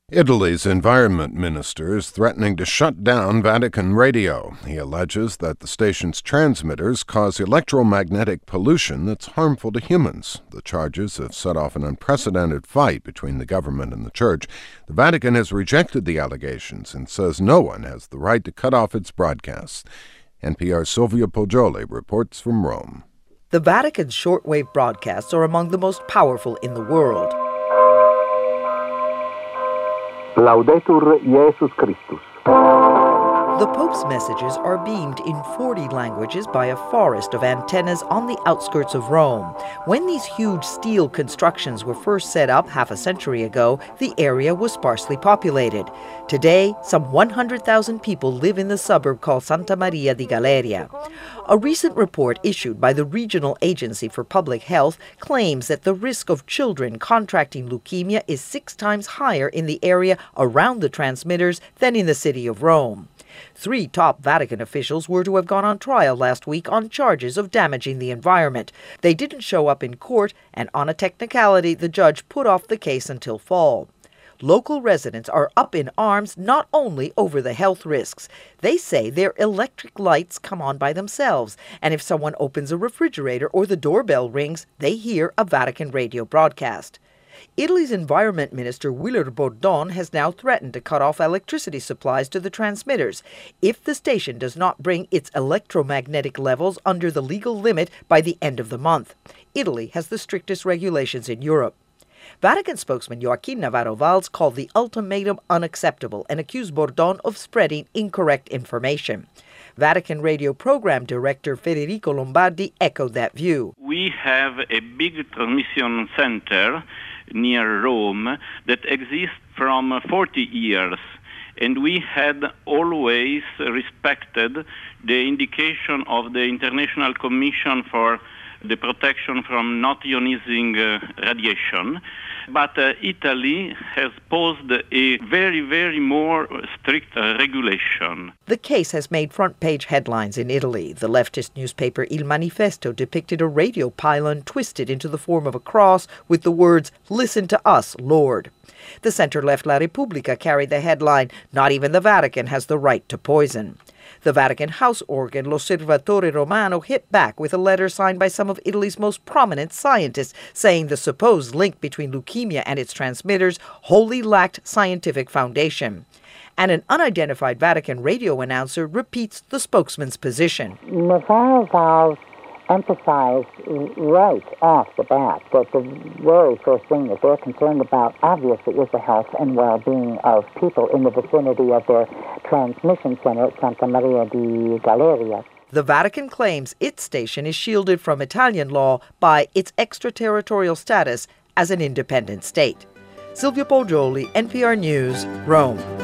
Italy's environment minister is threatening to shut down Vatican Radio. He alleges that the station's transmitters cause electromagnetic pollution that's harmful to humans. The charges have set off an unprecedented fight between the government and the church. The Vatican has rejected the allegations and says no one has the right to cut off its broadcasts. NPR's Silvia Poggioli reports from Rome. The Vatican's shortwave broadcasts are among the most powerful in the world. Laudetur Jesus Christus. The Pope's messages are beamed in 40 languages by a forest of antennas on the outskirts of Rome. When these huge steel constructions were first set up half a century ago, the area was sparsely populated. Today, some 100,000 people live in the suburb called Santa Maria di Galeria. A recent report issued by the Regional Agency for Public Health claims that the risk of children contracting leukemia is 6 times higher in the area around the transmitters than in the city of Rome. 3 top Vatican officials were to have gone on trial last week on charges of damaging the environment. They didn't show up in court, and on a technicality, the judge put off the case until fall. Local residents are up in arms not only over the health risks. They say their electric lights come on by themselves, and if someone opens a refrigerator or the doorbell rings, they hear a Vatican radio broadcast. Italy's environment minister Willer Bordon has now threatened to cut off electricity supplies to the transmitters if the station does not bring its electromagnetic levels under the legal limit by the end of the month. Italy has the strictest regulations in Europe. Vatican spokesman Joaquin Navarro Valls called the ultimatum unacceptable and accused Bordon of spreading incorrect information. Vatican Radio Program Director Federico Lombardi echoed that view. We have a big transmission center near Rome that exists from 40 years, and we had always respected the indication of the International Commission for the Protection from Not-Ionizing Radiation. But Italy has posed a very more strict regulation. The case has made front-page headlines in Italy. The leftist newspaper Il Manifesto depicted a radio pylon twisted into the form of a cross with the words, "Listen to us, Lord." The center-left La Repubblica carried the headline, "Not even the Vatican has the right to poison." The Vatican house organ L'Osservatore Romano hit back with a letter signed by some of Italy's most prominent scientists, saying the supposed link between leukemia and its transmitters wholly lacked scientific foundation. And an unidentified Vatican radio announcer repeats the spokesman's position. Navarro Valls emphasized right off the bat that the very first thing that they're concerned about, obviously, is the health and well-being of people in the vicinity of their transmission center at Santa Maria di Galeria. The Vatican claims its station is shielded from Italian law by its extraterritorial status as an independent state. Silvia Poggioli, NPR News, Rome.